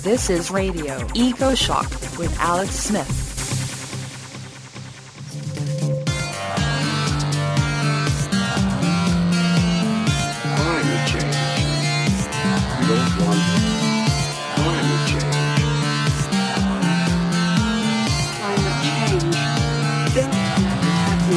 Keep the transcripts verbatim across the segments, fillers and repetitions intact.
This is Radio Eco Shock with Alex Smith. Climate change. We don't want climate change. Climate change. Don't let it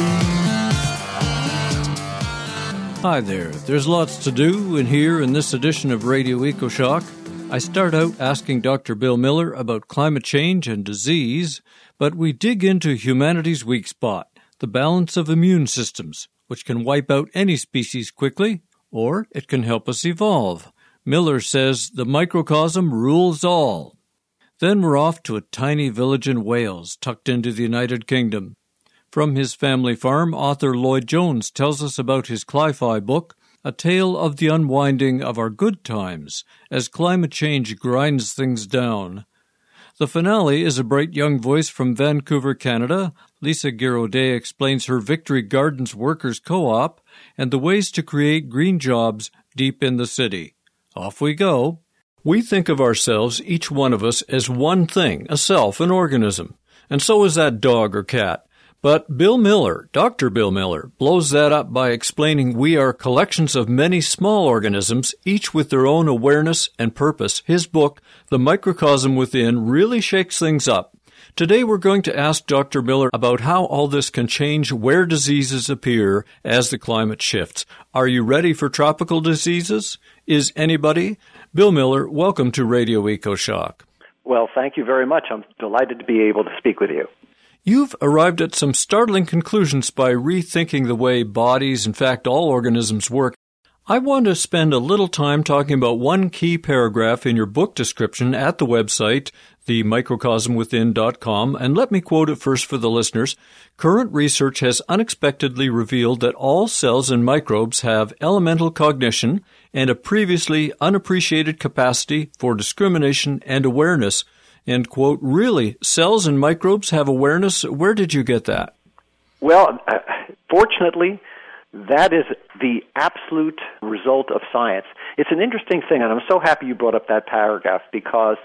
happen. Hi there. There's lots to do in here in this edition of Radio Eco Shock. I start out asking Doctor Bill Miller about climate change and disease, but we dig into humanity's weak spot, the balance of immune systems, which can wipe out any species quickly, or it can help us evolve. Miller says the microcosm rules all. Then we're off to a tiny village in Wales, tucked into the United Kingdom. From his family farm, author Lloyd Jones tells us about his Cli-Fi book, A Tale of the Unwinding of Our Good Times, as climate change grinds things down. The finale is a bright young voice from Vancouver, Canada. Lisa Giraudet explains her Victory Gardens Workers Co-op and the ways to create green jobs deep in the city. Off we go. We think of ourselves, each one of us, as one thing, a self, an organism. And so is that dog or cat. But Bill Miller, Doctor Bill Miller, blows that up by explaining we are collections of many small organisms, each with their own awareness and purpose. His book, The Microcosm Within, really shakes things up. Today we're going to ask Doctor Miller about how all this can change where diseases appear as the climate shifts. Are you ready for tropical diseases? Is anybody? Bill Miller, welcome to Radio Eco Shock. Well, thank you very much. I'm delighted to be able to speak with you. You've arrived at some startling conclusions by rethinking the way bodies, in fact all organisms, work. I want to spend a little time talking about one key paragraph in your book description at the website, the microcosm within dot com, and let me quote it first for the listeners. Current research has unexpectedly revealed that all cells and microbes have elemental cognition and a previously unappreciated capacity for discrimination and awareness. End quote. Really, cells and microbes have awareness? Where did you get that? Well, uh, fortunately, that is the absolute result of science. It's an interesting thing, and I'm so happy you brought up that paragraph, because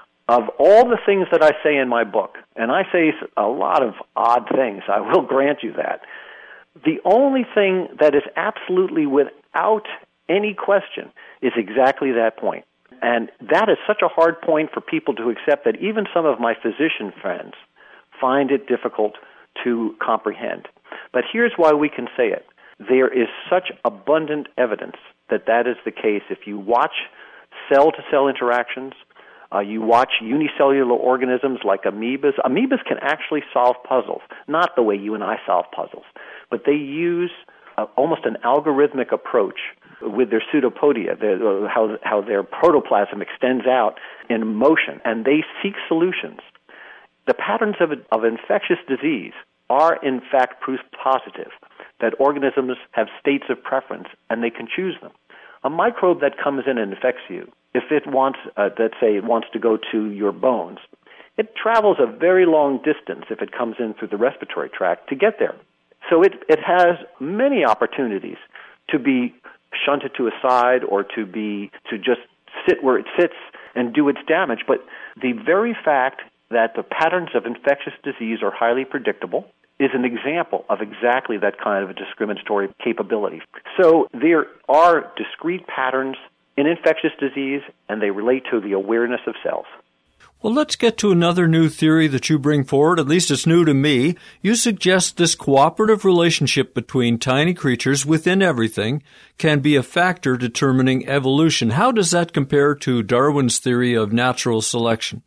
of all the things that I say in my book, and I say a lot of odd things, I will grant you that, the only thing that is absolutely without any question is exactly that point. And that is such a hard point for people to accept that even some of my physician friends find it difficult to comprehend. But here's why we can say it. There is such abundant evidence that that is the case. If you watch cell-to-cell interactions, uh, you watch unicellular organisms like amoebas. Amoebas can actually solve puzzles, not the way you and I solve puzzles, but they use uh, almost an algorithmic approach with their pseudopodia, their, how, how their protoplasm extends out in motion, and they seek solutions. The patterns of, of infectious disease are, in fact, proof positive that organisms have states of preference, and they can choose them. A microbe that comes in and infects you, if it wants, uh, let's say, it wants to go to your bones, it travels a very long distance if it comes in through the respiratory tract to get there. So it, it has many opportunities to be shunted to a side or to be to just sit where it sits and do its damage. But the very fact that the patterns of infectious disease are highly predictable is an example of exactly that kind of a discriminatory capability. So there are discrete patterns in infectious disease, and they relate to the awareness of cells. Well, let's get to another new theory that you bring forward. At least it's new to me. You suggest this cooperative relationship between tiny creatures within everything can be a factor determining evolution. How does that compare to Darwin's theory of natural selection?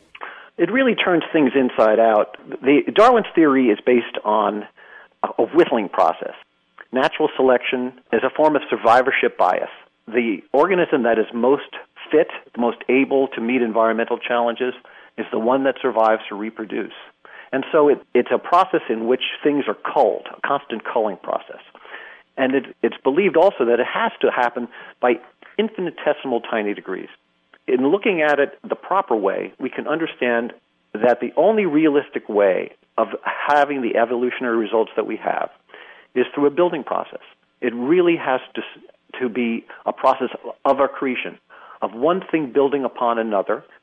It really turns things inside out. The Darwin's theory is based on a whittling process. Natural selection is a form of survivorship bias. The organism that is most fit, the most able to meet environmental challenges, is the one that survives to reproduce. And so it, it's a process in which things are culled, a constant culling process. And it, it's believed also that it has to happen by infinitesimal tiny degrees. In looking at it the proper way, we can understand that the only realistic way of having the evolutionary results that we have is through a building process. It really has to, to be a process of accretion, of one thing building upon another,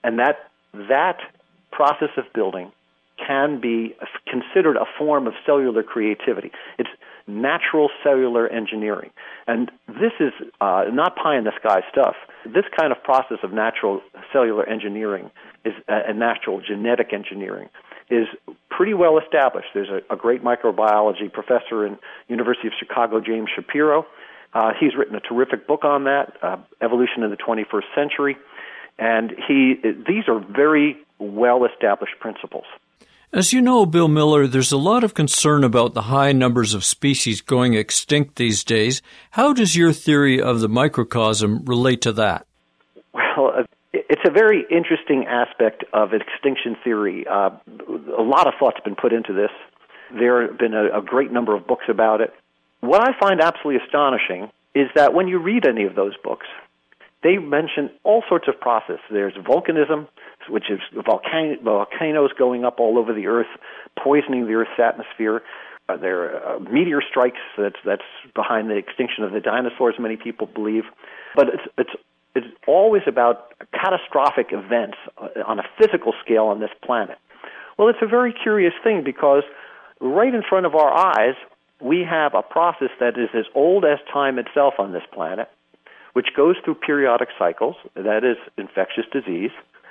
And that that process of building can be considered a form of cellular creativity. It's natural cellular engineering. And this is uh, not pie-in-the-sky stuff. This kind of process of natural cellular engineering is uh, and natural genetic engineering is pretty well established. There's a, a great microbiology professor in University of Chicago, James Shapiro. Uh, he's written a terrific book on that, uh, Evolution in the twenty-first Century. And he these are very well-established principles. As you know, Bill Miller, there's a lot of concern about the high numbers of species going extinct these days. How does your theory of the microcosm relate to that? Well, uh, it's a very interesting aspect of extinction theory. Uh, a lot of thought's been put into this. There have been a, a great number of books about it. What I find absolutely astonishing is that when you read any of those books, they mention all sorts of processes. There's volcanism, which is volcan- volcanoes going up all over the Earth, poisoning the Earth's atmosphere. Uh, there are uh, meteor strikes that's, that's behind the extinction of the dinosaurs, many people believe. But it's, it's, it's always about catastrophic events on a physical scale on this planet. Well, it's a very curious thing because right in front of our eyes, we have a process that is as old as time itself on this planet, which goes through periodic cycles, that is infectious disease.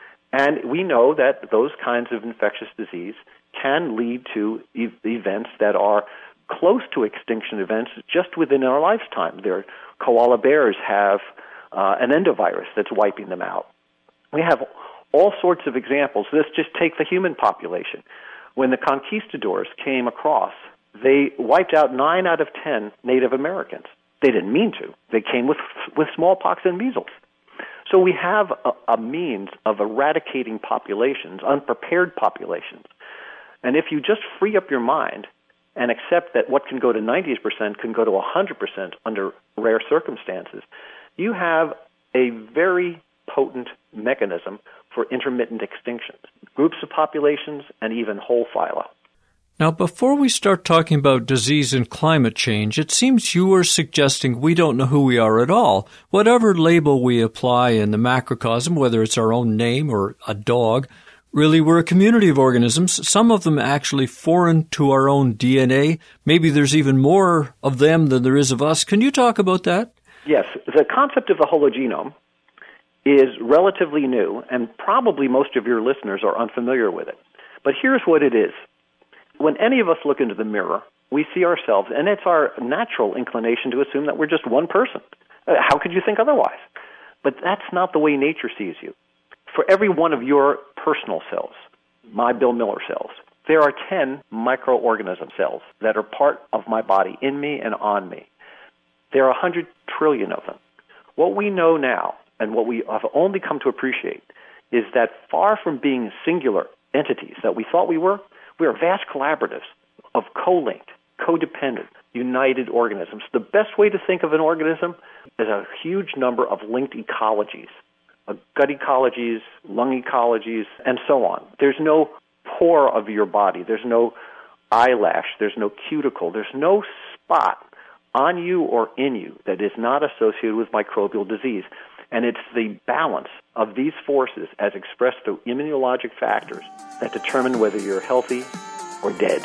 And we know that those kinds of infectious disease can lead to e- events that are close to extinction events just within our lifetime. Their koala bears have uh, an endovirus that's wiping them out. We have all sorts of examples. Let's just take the human population. When the conquistadors came across, they wiped out nine out of ten Native Americans. They didn't mean to. They came with with smallpox and measles. So we have a, a means of eradicating populations, unprepared populations. And if you just free up your mind and accept that what can go to ninety percent can go to one hundred percent under rare circumstances, you have a very potent mechanism for intermittent extinctions, groups of populations, and even whole phyla. Now, before we start talking about disease and climate change, it seems you are suggesting we don't know who we are at all. Whatever label we apply in the macrocosm, whether it's our own name or a dog, really we're a community of organisms, some of them actually foreign to our own D N A. Maybe there's even more of them than there is of us. Can you talk about that? Yes. The concept of the hologenome is relatively new, and probably most of your listeners are unfamiliar with it. But here's what it is. When any of us look into the mirror, we see ourselves, and it's our natural inclination to assume that we're just one person. How could you think otherwise? But that's not the way nature sees you. For every one of your personal cells, my Bill Miller cells, there are ten microorganism cells that are part of my body, in me and on me. There are one hundred trillion of them. What we know now, and what we have only come to appreciate, is that far from being singular entities that we thought we were, we are vast collaboratives of co-linked, codependent, united organisms. The best way to think of an organism is a huge number of linked ecologies, uh, gut ecologies, lung ecologies, and so on. There's no pore of your body. There's no eyelash. There's no cuticle. There's no spot on you or in you that is not associated with microbial disease. And it's the balance of these forces as expressed through immunologic factors that determine whether you're healthy or dead.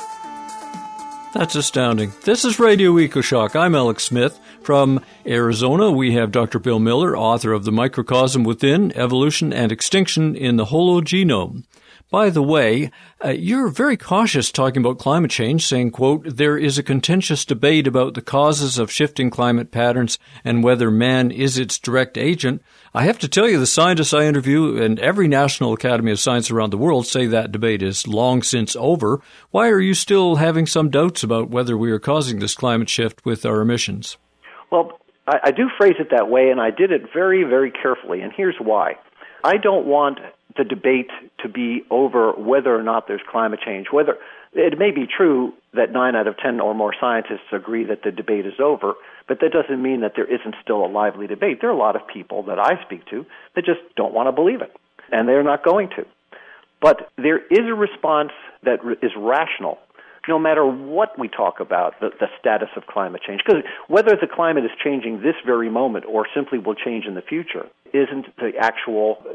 That's astounding. This is Radio EcoShock. I'm Alex Smith. From Arizona, we have Doctor Bill Miller, author of The Microcosm Within, Evolution and Extinction in the Hologenome. By the way, uh, you're very cautious talking about climate change, saying, quote, there is a contentious debate about the causes of shifting climate patterns and whether man is its direct agent. I have to tell you, the scientists I interview and every National Academy of Science around the world say that debate is long since over. Why are you still having some doubts about whether we are causing this climate shift with our emissions? Well, I, I do phrase it that way, and I did it very, very carefully, and here's why. I don't want the debate to be over whether or not there's climate change. Whether it may be true that nine out of ten or more scientists agree that the debate is over, but that doesn't mean that there isn't still a lively debate. There are a lot of people that I speak to that just don't want to believe it, and they're not going to. But there is a response that is rational, no matter what we talk about, the, the status of climate change. Because whether the climate is changing this very moment or simply will change in the future isn't the actual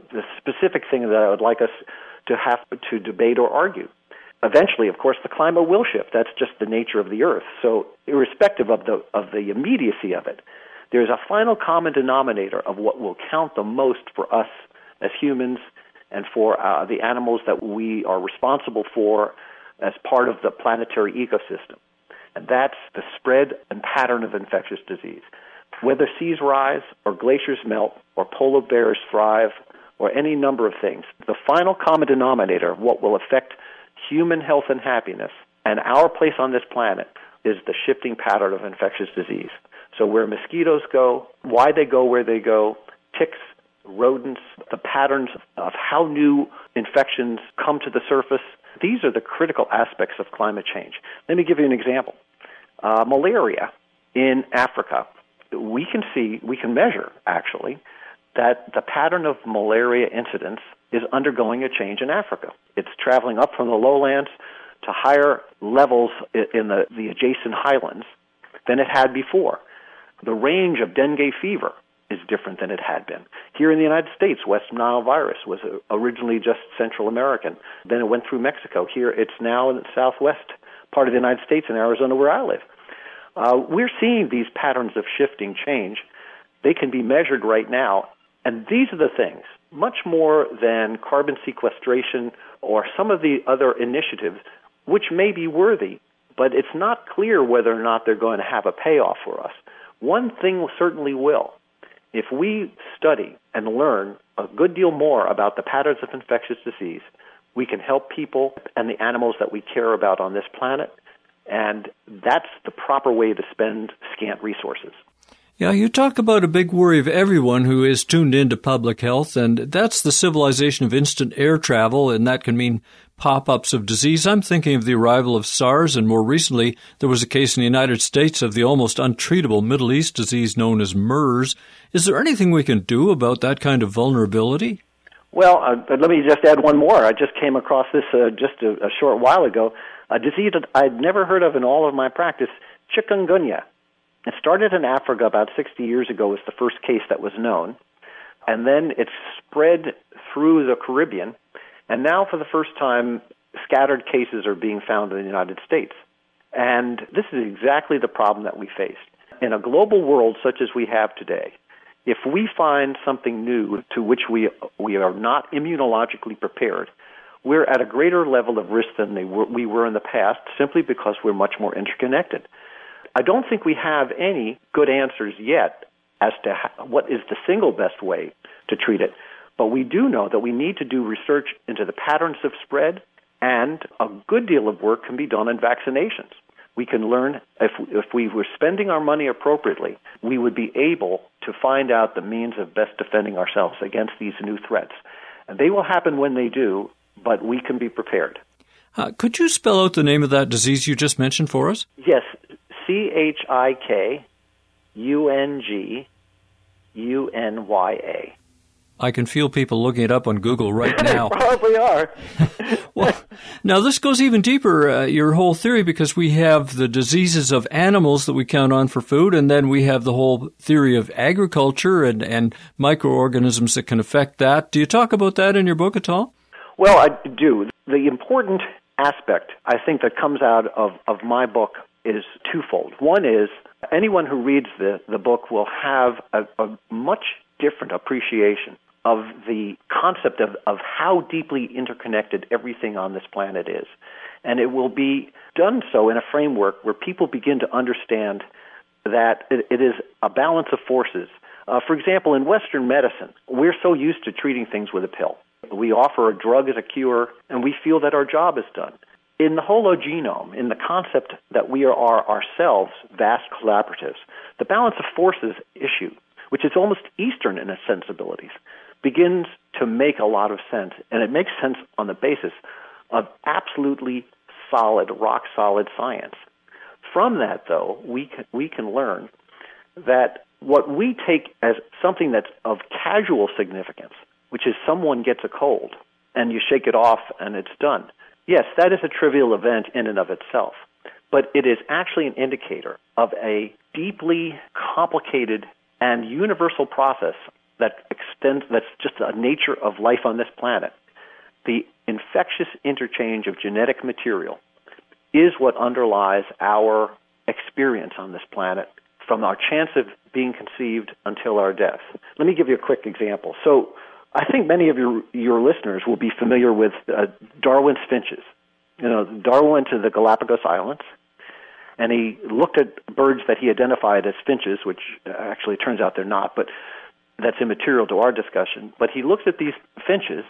the specific thing that I would like us to have to debate or argue. Eventually, of course, the climate will shift. That's just the nature of the Earth. So irrespective of the of the immediacy of it, there's a final common denominator of what will count the most for us as humans and for uh, the animals that we are responsible for as part of the planetary ecosystem. And that's the spread and pattern of infectious disease. Whether seas rise or glaciers melt or polar bears thrive or any number of things, the final common denominator of what will affect human health and happiness and our place on this planet is the shifting pattern of infectious disease. So where mosquitoes go, why they go where they go, ticks, rodents, the patterns of how new infections come to the surface, these are the critical aspects of climate change. Let me give you an example. Uh, malaria in Africa, we can see, we can measure, actually, that the pattern of malaria incidence is undergoing a change in Africa. It's traveling up from the lowlands to higher levels in the, the adjacent highlands than it had before. The range of dengue fever is different than it had been. Here in the United States, West Nile virus was originally just Central American. Then it went through Mexico. Here it's now in the southwest part of the United States in Arizona where I live. Uh, we're seeing these patterns of shifting change. They can be measured right now, and these are the things, much more than carbon sequestration or some of the other initiatives, which may be worthy, but it's not clear whether or not they're going to have a payoff for us. One thing certainly will. If we study and learn a good deal more about the patterns of infectious disease, we can help people and the animals that we care about on this planet, and that's the proper way to spend scant resources. Yeah, you talk about a big worry of everyone who is tuned into public health, and that's the civilization of instant air travel, and that can mean pop-ups of disease. I'm thinking of the arrival of SARS, and more recently, there was a case in the United States of the almost untreatable Middle East disease known as MERS. Is there anything we can do about that kind of vulnerability? Well, uh, let me just add one more. I just came across this uh, just a, a short while ago, a disease that I'd never heard of in all of my practice, chikungunya. It started in Africa about sixty years ago was the first case that was known, and then it spread through the Caribbean, and now for the first time, scattered cases are being found in the United States. And this is exactly the problem that we face. In a global world such as we have today, if we find something new to which we we are not immunologically prepared, we're at a greater level of risk than they were, we were in the past simply because we're much more interconnected. I don't think we have any good answers yet as to how, what is the single best way to treat it, but we do know that we need to do research into the patterns of spread, and a good deal of work can be done in vaccinations. We can learn, if, if we were spending our money appropriately, we would be able to find out the means of best defending ourselves against these new threats. And they will happen when they do, but we can be prepared. Uh, could you spell out the name of that disease you just mentioned for us? Yes, C H I K U N G U N Y A. I can feel people looking it up on Google right now. They probably are. Well, now this goes even deeper, uh, your whole theory, because we have the diseases of animals that we count on for food, and then we have the whole theory of agriculture and, and microorganisms that can affect that. Do you talk about that in your book at all? Well, I do. The important aspect, I think, that comes out of, of my book is twofold. One is anyone who reads the, the book will have a, a much different appreciation of the concept of, of how deeply interconnected everything on this planet is. And it will be done so in a framework where people begin to understand that it, it is a balance of forces. Uh, for example, in Western medicine, we're so used to treating things with a pill. We offer a drug as a cure, and we feel that our job is done. In the hologenome, in the concept that we are ourselves vast collaboratives, the balance of forces issue, which is almost Eastern in its sensibilities, begins to make a lot of sense. And it makes sense on the basis of absolutely solid, rock-solid science. From that, though, we can, we can learn that what we take as something that's of casual significance, which is someone gets a cold and you shake it off and it's done. Yes, that is a trivial event in and of itself, but it is actually an indicator of a deeply complicated and universal process that extends, that's just a nature of life on this planet. The infectious interchange of genetic material is what underlies our experience on this planet from our chance of being conceived until our death. Let me give you a quick example. So I think many of your your listeners will be familiar with uh, Darwin's finches. You know, Darwin went to the Galapagos Islands, and he looked at birds that he identified as finches, which actually turns out they're not, but that's immaterial to our discussion. But he looks at these finches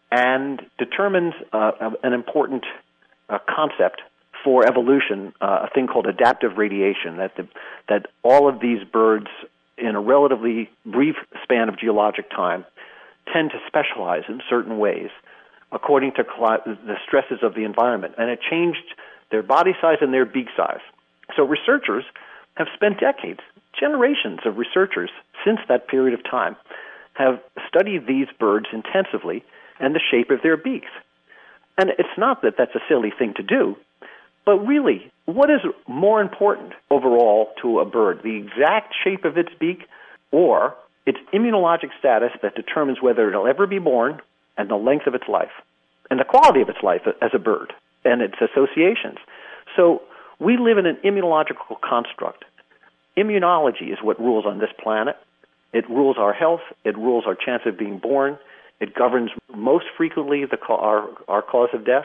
and determines uh, an important uh, concept for evolution, uh, a thing called adaptive radiation, that the, that all of these birds, in a relatively brief span of geologic time, tend to specialize in certain ways according to cli- the stresses of the environment. And it changed their body size and their beak size. So researchers have spent decades, generations of researchers since that period of time, have studied these birds intensively and the shape of their beaks. And it's not that that's a silly thing to do, but really, what is more important overall to a bird, the exact shape of its beak or its immunologic status that determines whether it'll ever be born and the length of its life and the quality of its life as a bird and its associations? So we live in an immunological construct. Immunology is what rules on this planet. It rules our health. It rules our chance of being born. It governs most frequently the ca- our, our cause of death,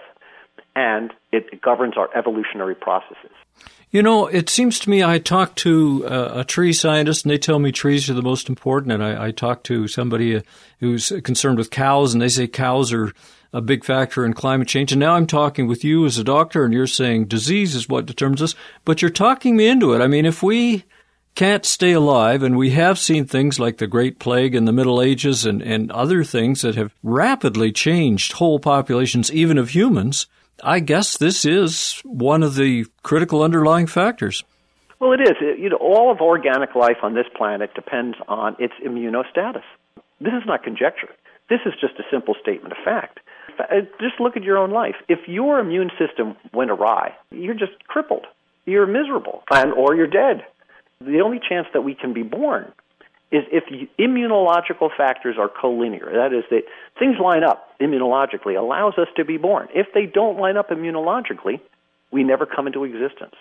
and it governs our evolutionary processes. You know, it seems to me I talk to uh, a tree scientist, and they tell me trees are the most important, and I, I talk to somebody uh, who's concerned with cows, and they say cows are a big factor in climate change. And now I'm talking with you as a doctor, and you're saying disease is what determines us, but you're talking me into it. I mean, if we can't stay alive, and we have seen things like the Great Plague in the Middle Ages and, and other things that have rapidly changed whole populations, even of humans, I guess this is one of the critical underlying factors. Well, it is. It, you know, all of organic life on this planet depends on its immunostatus. This is not conjecture. This is just a simple statement of fact. Just look at your own life. If your immune system went awry, you're just crippled. You're miserable, and or you're dead. The only chance that we can be born is if immunological factors are collinear. That is, that things line up immunologically, allows us to be born. If they don't line up immunologically, we never come into existence.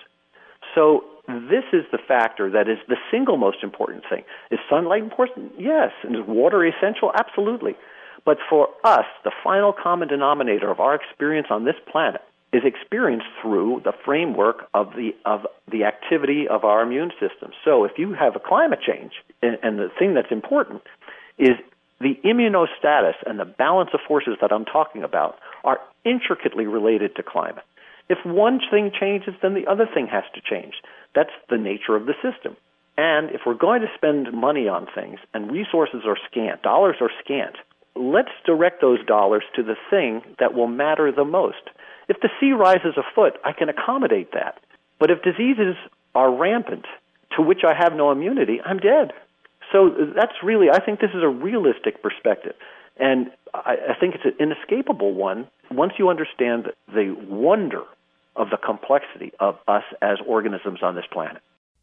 So this is the factor that is the single most important thing. Is sunlight important? Yes. And is water essential? Absolutely. But for us, the final common denominator of our experience on this planet is experienced through the framework of the of the activity of our immune system. So if you have a climate change, and, and the thing that's important is the immunostatus and the balance of forces that I'm talking about are intricately related to climate. If one thing changes, then the other thing has to change. That's the nature of the system. And if we're going to spend money on things and resources are scant, dollars are scant, let's direct those dollars to the thing that will matter the most. If the sea rises a foot, I can accommodate that. But if diseases are rampant, to which I have no immunity, I'm dead. So that's really, I think this is a realistic perspective. And I, I think it's an inescapable one once you understand the wonder of the complexity of us as organisms on this planet.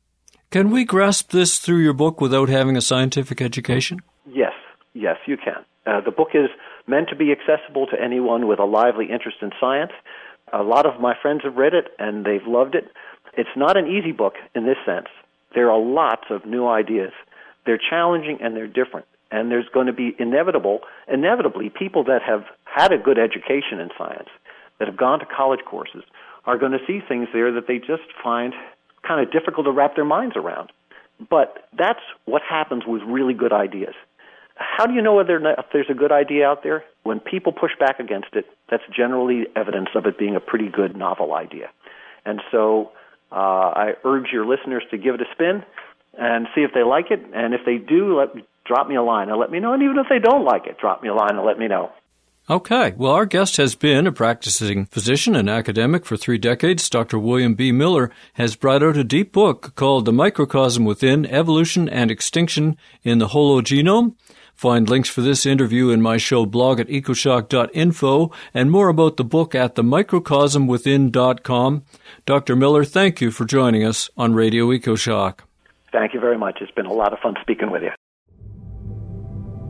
Can we grasp this through your book without having a scientific education? Yes, yes, you can. Uh, the book is meant to be accessible to anyone with a lively interest in science. A lot of my friends have read it, and they've loved it. It's not an easy book in this sense. There are lots of new ideas. They're challenging, and they're different. And there's going to be inevitable, inevitably, people that have had a good education in science, that have gone to college courses, are going to see things there that they just find kind of difficult to wrap their minds around. But that's what happens with really good ideas. How do you know whether or not if there's a good idea out there? When people push back against it, that's generally evidence of it being a pretty good novel idea. And so uh, I urge your listeners to give it a spin and see if they like it. And if they do, let me, drop me a line and let me know. And even if they don't like it, drop me a line and let me know. Okay. Well, our guest has been a practicing physician and academic for three decades. Doctor William B. Miller has brought out a deep book called The Microcosm Within, Evolution and Extinction in the Hologenome. Find links for this interview in my show blog at ecoshock dot info and more about the book at the microcosm within dot com. Doctor Miller, thank you for joining us on Radio EcoShock. Thank you very much. It's been a lot of fun speaking with you.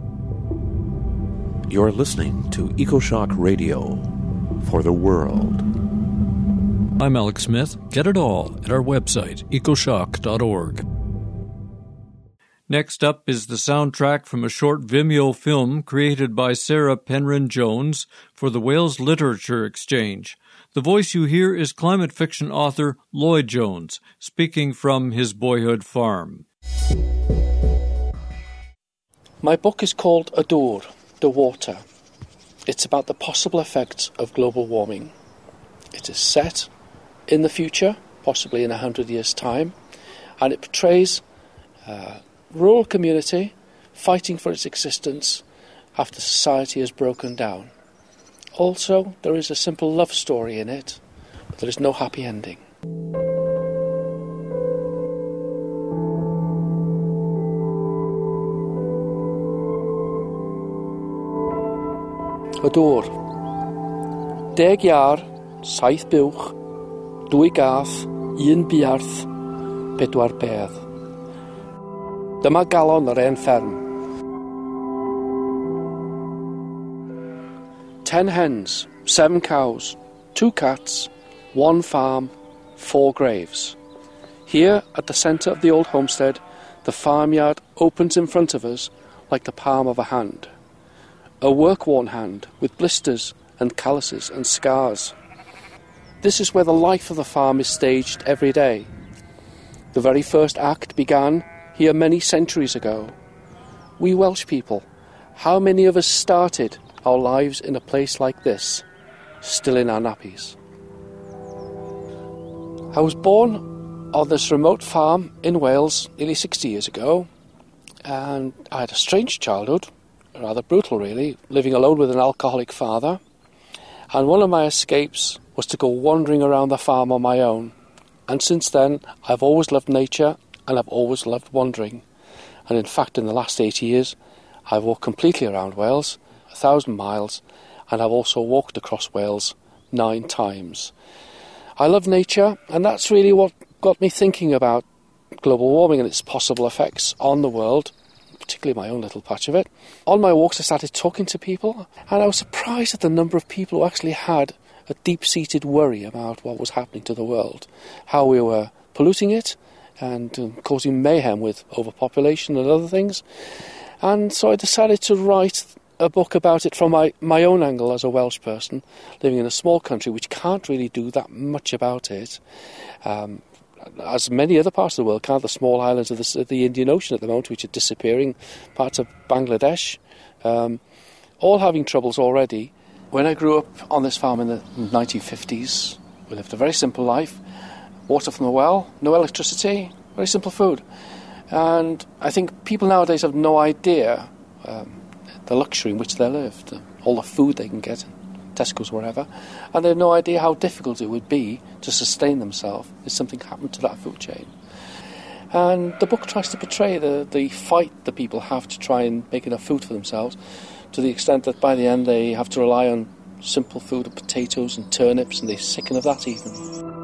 You're listening to EcoShock Radio for the world. I'm Alex Smith. Get it all at our website, ecoshock dot org. Next up is the soundtrack from a short Vimeo film created by Sarah Penryn Jones for the Wales Literature Exchange. The voice you hear is climate fiction author Lloyd Jones, speaking from his boyhood farm. My book is called Adore, The Water. It's about the possible effects of global warming. It is set in the future, possibly in a hundred years' time, and it portrays a rural community fighting for its existence after society has broken down. Also, there is a simple love story in it, but there is no happy ending. Adore. Deg iar, saith buwch, dwy gath, un biarth, bedwar bedd. Dyma galon yr hen fferm. Ten hens, seven cows, two cats, one farm, four graves. Here, at the centre of the old homestead, the farmyard opens in front of us like the palm of a hand. A work-worn hand with blisters and calluses and scars. This is where the life of the farm is staged every day. The very first act began here many centuries ago. We Welsh people, how many of us started our lives in a place like this, still in our nappies? I was born on this remote farm in Wales nearly sixty years ago, and I had a strange childhood, rather brutal really, living alone with an alcoholic father, and one of my escapes was to go wandering around the farm on my own. And since then, I've always loved nature, and I've always loved wandering. And in fact, in the last eighty years, I've walked completely around Wales, a thousand miles, and I've also walked across Wales nine times. I love nature, and that's really what got me thinking about global warming and its possible effects on the world, particularly my own little patch of it. On my walks, I started talking to people, and I was surprised at the number of people who actually had a deep-seated worry about what was happening to the world, how we were polluting it and um, causing mayhem with overpopulation and other things. And so I decided to write a book about it from my, my own angle as a Welsh person, living in a small country which can't really do that much about it. Um, as many other parts of the world can't, the small islands of the, of the Indian Ocean at the moment, which are disappearing, parts of Bangladesh, um, all having troubles already. When I grew up on this farm in the nineteen fifties, we lived a very simple life. Water from the well, no electricity, very simple food. And I think people nowadays have no idea um, the luxury in which they lived, all the food they can get, Tesco's, wherever, and they have no idea how difficult it would be to sustain themselves if something happened to that food chain. And the book tries to portray the, the fight that people have to try and make enough food for themselves, to the extent that by the end they have to rely on simple food of potatoes and turnips, and they sicken of that even.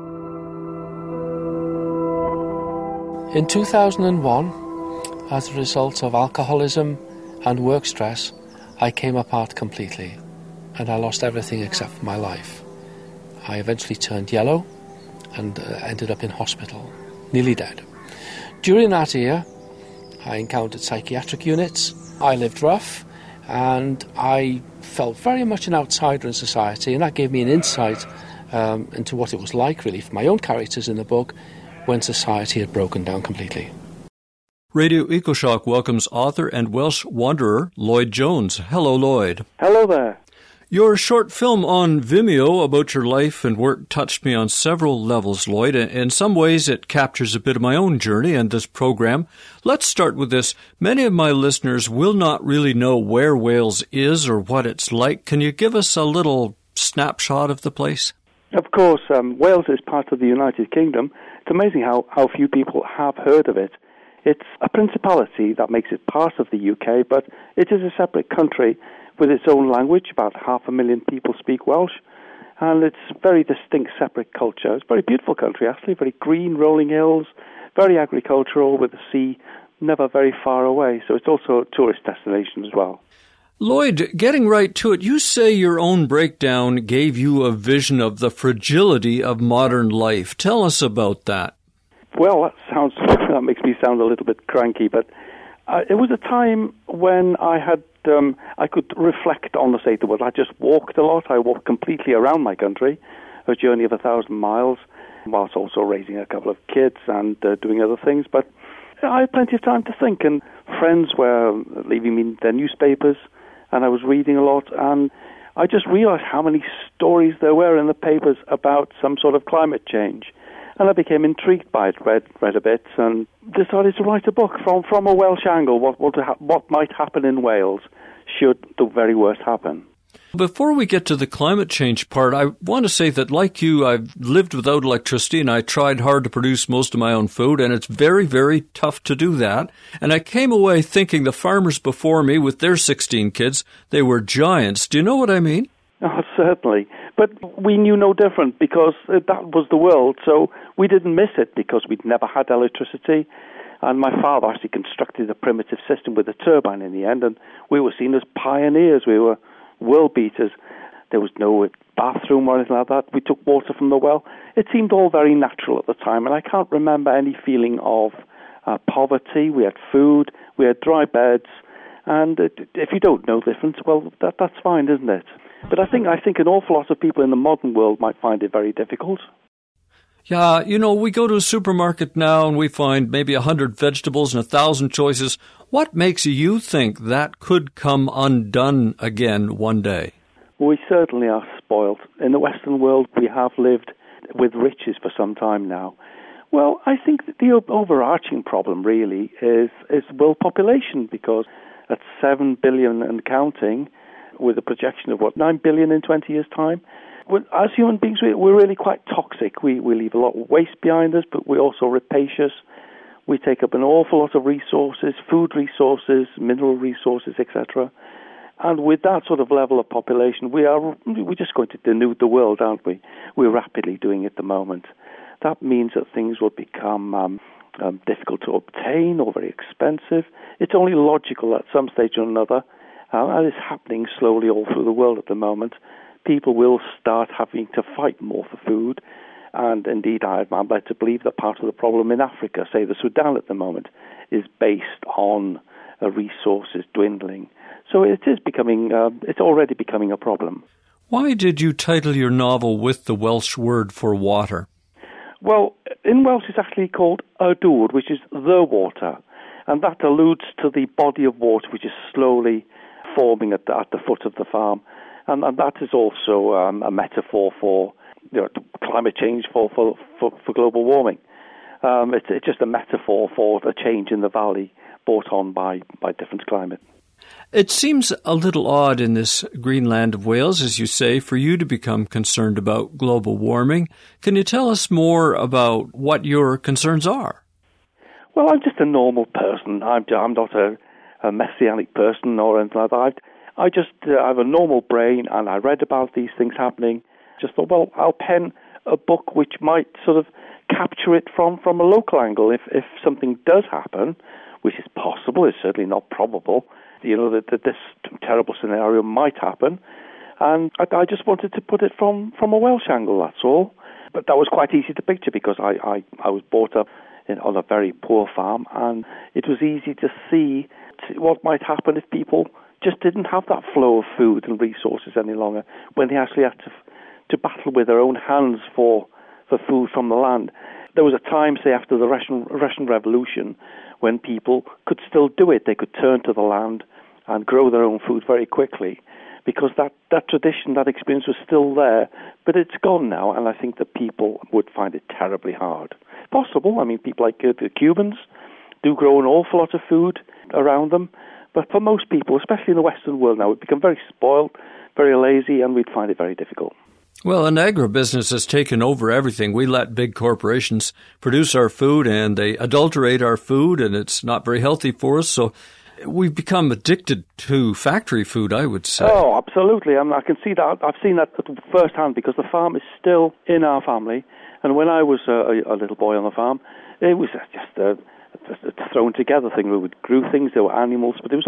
In two thousand one, as a result of alcoholism and work stress, I came apart completely, and I lost everything except for my life. I eventually turned yellow and uh, ended up in hospital, nearly dead. During that year, I encountered psychiatric units. I lived rough, and I felt very much an outsider in society, and that gave me an insight um, into what it was like, really, for my own characters in the book, when society had broken down completely. Radio EcoShock welcomes author and Welsh wanderer Lloyd Jones. Hello, Lloyd. Hello there. Your short film on Vimeo about your life and work touched me on several levels, Lloyd. In some ways, it captures a bit of my own journey and this program. Let's start with this. Many of my listeners will not really know where Wales is or what it's like. Can you give us a little snapshot of the place? Of course, um, Wales is part of the United Kingdom. It's amazing how, how few people have heard of it. It's a principality that makes it part of the U K, but it is a separate country with its own language. About half a million people speak Welsh, and it's a very distinct, separate culture. It's a very beautiful country, actually, very green, rolling hills, very agricultural, with the sea never very far away. So it's also a tourist destination as well. Lloyd, getting right to it, you say your own breakdown gave you a vision of the fragility of modern life. Tell us about that. Well, that sounds that makes me sound a little bit cranky, but uh, it was a time when I had um, I could reflect on the state of the world. I just walked a lot. I walked completely around my country, a journey of a thousand miles, whilst also raising a couple of kids and uh, doing other things. But I had plenty of time to think, and friends were leaving me their newspapers, and I was reading a lot, and I just realized how many stories there were in the papers about some sort of climate change. And I became intrigued by it, read read a bit, and decided to write a book from, from a Welsh angle, what, what, what might happen in Wales should the very worst happen. Before we get to the climate change part, I want to say that, like you, I've lived without electricity, and I tried hard to produce most of my own food, and it's very, very tough to do that. And I came away thinking the farmers before me, with their sixteen kids, they were giants. Do you know what I mean? Oh, certainly. But we knew no different because that was the world, so we didn't miss it because we'd never had electricity. And my father actually constructed a primitive system with a turbine in the end, and we were seen as pioneers. We were world beaters. There was no bathroom or anything like that. We took water from the well. It seemed all very natural at the time, and I can't remember any feeling of uh, poverty. We had food, we had dry beds, and it, if you don't know the difference, well, that, that's fine, isn't it? But I think I think an awful lot of people in the modern world might find it very difficult. Yeah, you know, we go to a supermarket now and we find maybe a hundred vegetables and a thousand choices. What makes you think that could come undone again one day? We certainly are spoiled. In the Western world, we have lived with riches for some time now. Well, I think that the overarching problem really is, is world population, because at seven billion and counting, with a projection of, what, nine billion in twenty years' time, as human beings, we're really quite toxic. We, we leave a lot of waste behind us, but we're also rapacious. We take up an awful lot of resources, food resources, mineral resources, et cetera. And with that sort of level of population, we are we're just going to denude the world, aren't we? We're rapidly doing it at the moment. That means that things will become um, um, difficult to obtain or very expensive. It's only logical at some stage or another, uh, and it's happening slowly all through the world at the moment. People will start having to fight more for food. And indeed, I'm led to believe that part of the problem in Africa, say the Sudan at the moment, is based on uh, resources dwindling. So it is becoming, uh, it's already becoming a problem. Why did you title your novel with the Welsh word for water? Well, in Welsh it's actually called y dŵr, which is the water. And that alludes to the body of water which is slowly forming at the, at the foot of the farm. And, and that is also um, a metaphor for you know, climate change, for, for, for, for global warming. Um, it's, it's just a metaphor for a change in the valley brought on by, by different climate. It seems a little odd in this green land of Wales, as you say, for you to become concerned about global warming. Can you tell us more about what your concerns are? Well, I'm just a normal person. I'm, I'm not a, a messianic person or anything like that. I just uh, have a normal brain, and I read about these things happening. Just thought, well, I'll pen a book which might sort of capture it from, from a local angle. If if something does happen, which is possible, it's certainly not probable, you know, that, that this terrible scenario might happen. And I, I just wanted to put it from, from a Welsh angle, that's all. But that was quite easy to picture because I, I, I was brought up in, on a very poor farm, and it was easy to see what might happen if people just didn't have that flow of food and resources any longer, when they actually had to to battle with their own hands for for food from the land. There was a time, say, after the Russian, Russian Revolution, when people could still do it. They could turn to the land and grow their own food very quickly, because that, that tradition, that experience was still there, but it's gone now, and I think that people would find it terribly hard. Possible, I mean, people like uh, the Cubans do grow an awful lot of food around them, but for most people, especially in the Western world now, we've become very spoiled, very lazy, and we'd find it very difficult. Well, an agribusiness has taken over everything. We let big corporations produce our food, and they adulterate our food, and it's not very healthy for us. So we've become addicted to factory food, I would say. Oh, absolutely. I mean, I can see that. I've seen that firsthand because the farm is still in our family. And when I was a, a little boy on the farm, it was just a, a thrown together thing. We would grew things, there were animals, but it was all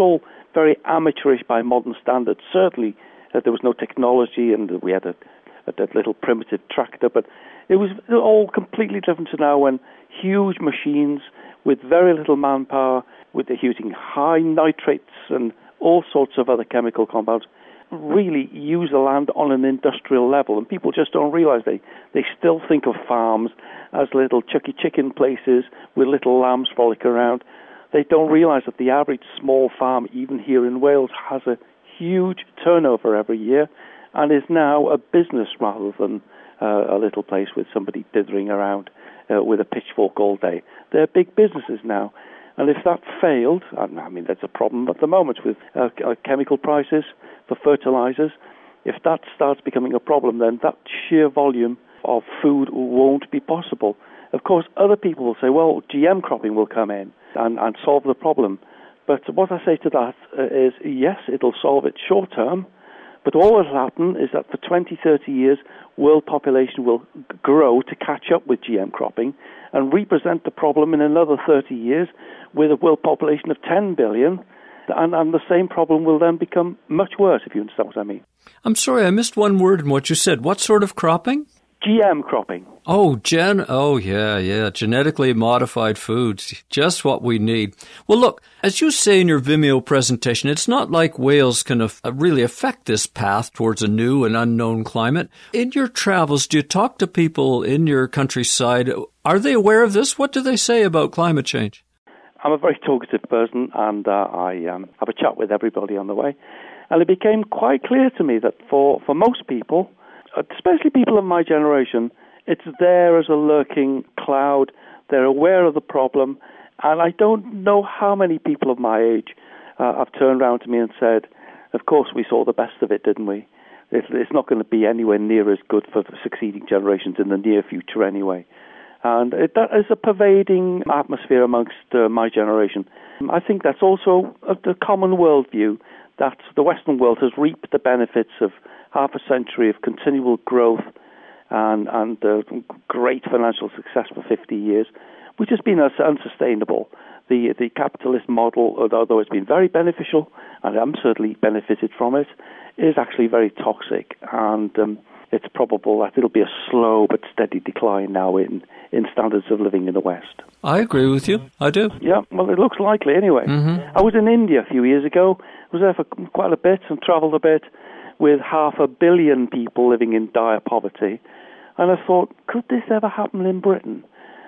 very amateurish by modern standards. Certainly, uh, there was no technology, and we had a, a, a little primitive tractor, but it was all completely different to now when huge machines with very little manpower, with the using high nitrates and all sorts of other chemical compounds, really use the land on an industrial level. And people just don't realize they, they still think of farms as little chucky chicken places with little lambs frolic around. They don't realize that the average small farm, even here in Wales, has a huge turnover every year and is now a business rather than uh, a little place with somebody dithering around uh, with a pitchfork all day. They're big businesses now. And if that failed, I mean, there's a problem at the moment with uh, chemical prices for fertilizers. If that starts becoming a problem, then that sheer volume of food won't be possible. Of course, other people will say, well, G M cropping will come in and, and solve the problem. But what I say to that uh, is, yes, it'll solve it short term, but all that will happen is that for twenty, thirty years, world population will g- grow to catch up with G M cropping and represent the problem in another thirty years with a world population of ten billion, and, and the same problem will then become much worse, if you understand what I mean. I'm sorry, I missed one word in what you said. What sort of cropping? G M cropping. Oh, gen. Oh, yeah, yeah. Genetically modified foods. Just what we need. Well, look, as you say in your Vimeo presentation, it's not like Wales can af- really affect this path towards a new and unknown climate. In your travels, do you talk to people in your countryside? Are they aware of this? What do they say about climate change? I'm a very talkative person, and uh, I um, have a chat with everybody on the way. And it became quite clear to me that for, for most people, especially people of my generation, it's there as a lurking cloud. They're aware of the problem, and I don't know how many people of my age uh, have turned around to me and said, of course we saw the best of it, didn't we? It's, it's not going to be anywhere near as good for the succeeding generations in the near future anyway. And it, that is a pervading atmosphere amongst uh, my generation. I think that's also a, the common worldview, that the Western world has reaped the benefits of half a century of continual growth and, and uh, great financial success for fifty years, which has been unsustainable. The the capitalist model, although it's been very beneficial, and I'm certainly benefited from it, is actually very toxic, and um, it's probable that it'll be a slow but steady decline now in, in standards of living in the West. I agree with you. I do. Yeah, well, it looks likely anyway. Mm-hmm. I was in India a few years ago. I was there for quite a bit and travelled a bit with half a billion people living in dire poverty. And I thought, could this ever happen in Britain?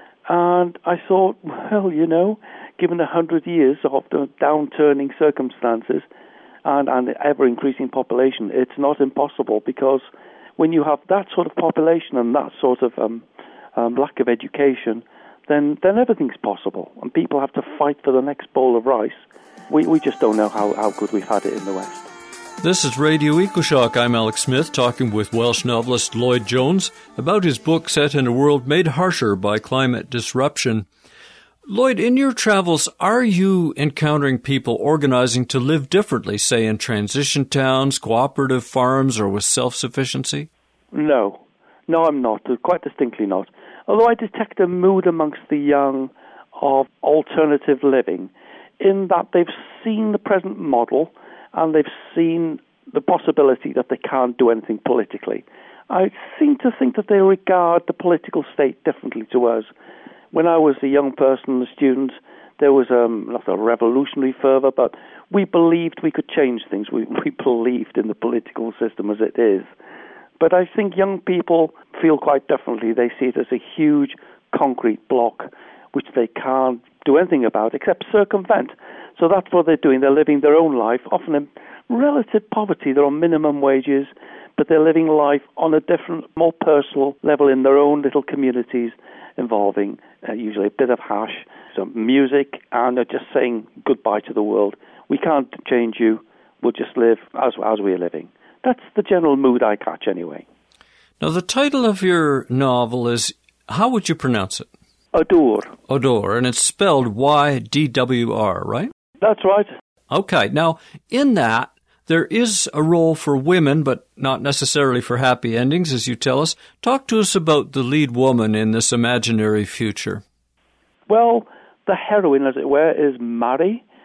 And I thought, well, you know, given a hundred years of the downturning circumstances and, and the ever-increasing population, it's not impossible, because when you have that sort of population and that sort of um, um, lack of education, then, then everything's possible. And people have to fight for the next bowl of rice. We, we just don't know how, how good we've had it in the West. This is Radio EcoShock. I'm Alex Smith, talking with Welsh novelist Lloyd Jones about his book set in a world made harsher by climate disruption. Lloyd, in your travels, are you encountering people organizing to live differently, say in transition towns, cooperative farms, or with self-sufficiency? No. No, I'm not. Quite distinctly not. Although I detect a mood amongst the young of alternative living, in that they've seen the present model and they've seen the possibility that they can't do anything politically. I seem to think that they regard the political state differently to us. When I was a young person, a student, there was um, not a revolutionary fervor, but we believed we could change things. We, we believed in the political system as it is. But I think young people feel quite differently. They see it as a huge concrete block which they can't do anything about except circumvent. So that's what they're doing. They're living their own life, often in relative poverty. They're on minimum wages, but they're living life on a different, more personal level in their own little communities, involving uh, usually a bit of hash, some music, and they're just saying goodbye to the world. We can't change you. We'll just live as, as we're living. That's the general mood I catch anyway. Now, the title of your novel is, how would you pronounce it? Odwr. Odwr, and it's spelled Y D W R, right? That's right. Okay. Now, in that, there is a role for women, but not necessarily for happy endings, as you tell us. Talk to us about the lead woman in this imaginary future. Well, the heroine, as it were, is Mari,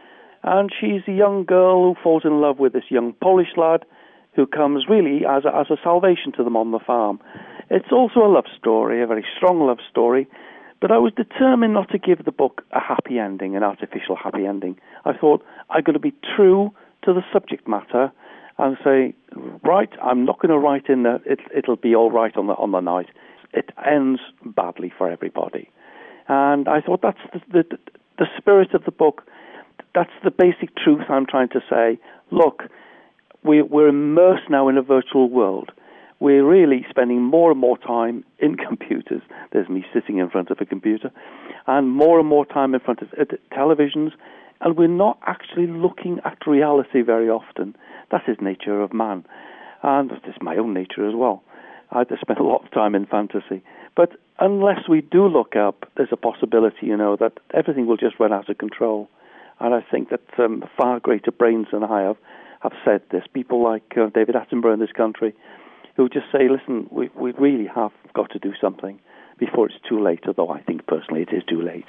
And she's a young girl who falls in love with this young Polish lad who comes really as a, as a salvation to them on the farm. It's also a love story, a very strong love story, but I was determined not to give the book a happy ending, an artificial happy ending. I thought I'm going to be true to the subject matter and say, right, I'm not going to write in that it, it'll be all right on the on the night. It ends badly for everybody. And I thought that's the, the, the spirit of the book. That's the basic truth I'm trying to say. Look, we, we're immersed now in a virtual world. We're really spending more and more time in computers. There's me sitting in front of a computer. And more and more time in front of uh, televisions. And we're not actually looking at reality very often. That is nature of man. And it's my own nature as well. I just spent a lot of time in fantasy. But unless we do look up, there's a possibility, you know, that everything will just run out of control. And I think that um, far greater brains than I have have said this. People like uh, David Attenborough in this country who just say, listen, we, we really have got to do something before it's too late, although I think personally it is too late.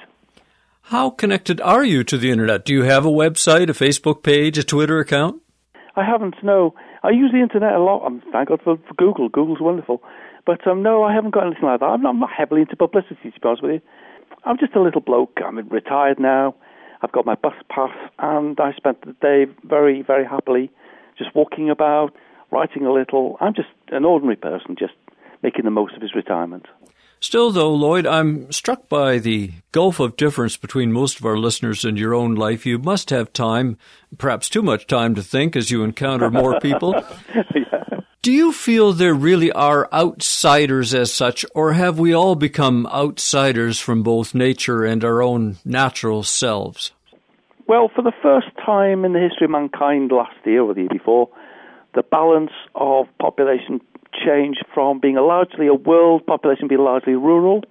How connected are you to the internet? Do you have a website, a Facebook page, a Twitter account? I haven't, no. I use the internet a lot. Um, thank God for, for Google. Google's wonderful. But um, no, I haven't got anything like that. I'm not, I'm not heavily into publicity, to be honest with you. I'm just a little bloke. I'm retired now. I've got my bus pass, and I spent the day very, very happily just walking about, writing a little. I'm just an ordinary person, just making the most of his retirement. Still, though, Lloyd, I'm struck by the gulf of difference between most of our listeners and your own life. You must have time, perhaps too much time to think as you encounter more people. Yeah. Do you feel there really are outsiders as such, or have we all become outsiders from both nature and our own natural selves? Well, for the first time in the history of mankind last year or the year before, the balance of population changed from being a largely a world population, being largely rural,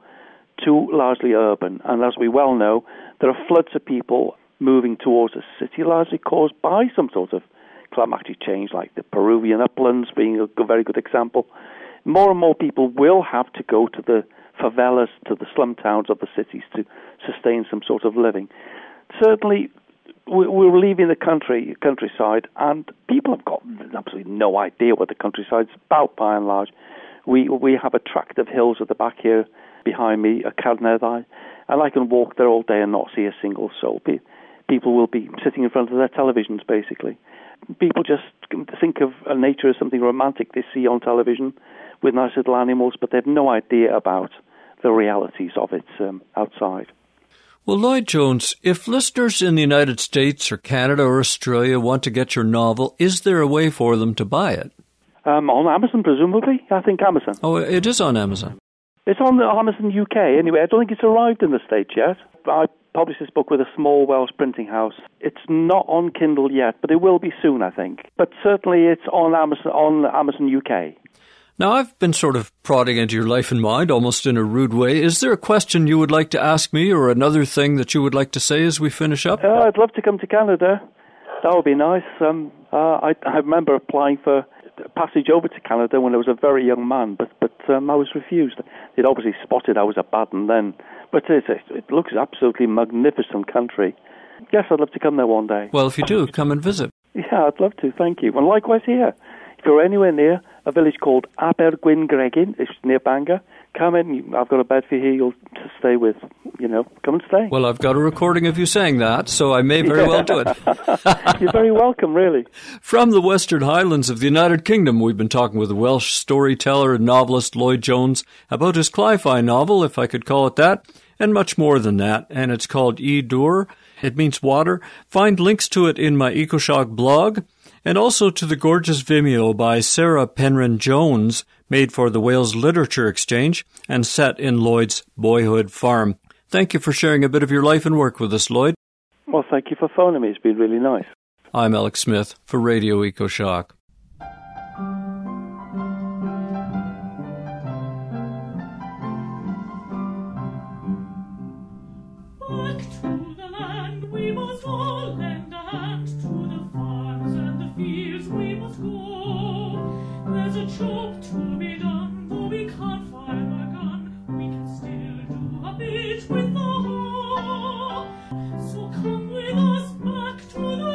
to largely urban. And as we well know, there are floods of people moving towards a city, largely caused by some sort of climatic change, like the Peruvian uplands being a very good example. More and more people will have to go to the favelas, to the slum towns of the cities to sustain some sort of living. Certainly, we're leaving the country, countryside, and people have got absolutely no idea what the countryside's about, by and large. We we have attractive hills at the back here behind me, a Carneddau, and I can walk there all day and not see a single soul. People will be sitting in front of their televisions, basically. People just think of nature as something romantic they see on television with nice little animals, but they have no idea about the realities of it um, outside. Well, Lloyd Jones, if listeners in the United States or Canada or Australia want to get your novel, is there a way for them to buy it? Um, on Amazon, presumably. I think Amazon. Oh, it is on Amazon. It's on the Amazon U K. Anyway, I don't think it's arrived in the States yet. I published this book with a small Welsh printing house. It's not on Kindle yet, but it will be soon, I think. But certainly it's on Amazon, on Amazon U K. Now, I've been sort of prodding into your life and mind, almost in a rude way. Is there a question you would like to ask me or another thing that you would like to say as we finish up? Uh, I'd love to come to Canada. That would be nice. Um, uh, I, I remember applying for passage over to Canada when I was a very young man, but but um, I was refused. They'd obviously spotted I was a bad one then. But it, it looks absolutely magnificent country. Yes, I'd love to come there one day. Well, if you do, come and visit. Yeah, I'd love to. Thank you. And likewise here. If you're anywhere near a village called Abergwyn-Gregin, it's near Bangor, come in. I've got a bed for you. You'll stay with, you know, come and stay. Well, I've got a recording of you saying that, so I may very well do it. You're very welcome, really. From the Western Highlands of the United Kingdom, we've been talking with the Welsh storyteller and novelist Lloyd Jones about his Cli-Fi novel, if I could call it that, and much more than that, and it's called Y Dŵr. It means water. Find links to it in my EcoShock blog, and also to the gorgeous Vimeo by Sarah Penryn Jones, made for the Wales Literature Exchange and set in Lloyd's boyhood farm. Thank you for sharing a bit of your life and work with us, Lloyd. Well, thank you for phoning me. It's been really nice. I'm Alex Smith for Radio EcoShock. Job to be done, though we can't fire a gun, we can still do a bit with the hoe. So come with us back to the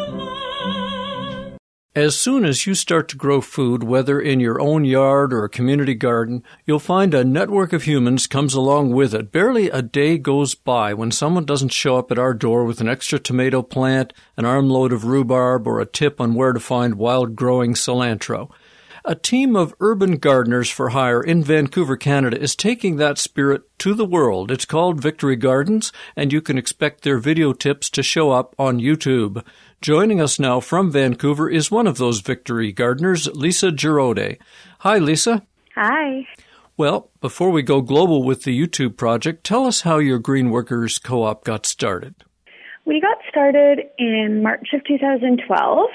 As soon as you start to grow food, whether in your own yard or a community garden, you'll find a network of humans comes along with it. Barely a day goes by when someone doesn't show up at our door with an extra tomato plant, an armload of rhubarb, or a tip on where to find wild-growing cilantro. A team of urban gardeners for hire in Vancouver, Canada is taking that spirit to the world. It's called Victory Gardens, and you can expect their video tips to show up on YouTube. Joining us now from Vancouver is one of those Victory Gardeners, Lisa Giraudet. Hi, Lisa. Hi. Well, before we go global with the YouTube project, tell us how your Green Workers Co-op got started. We got started in March of two thousand twelve.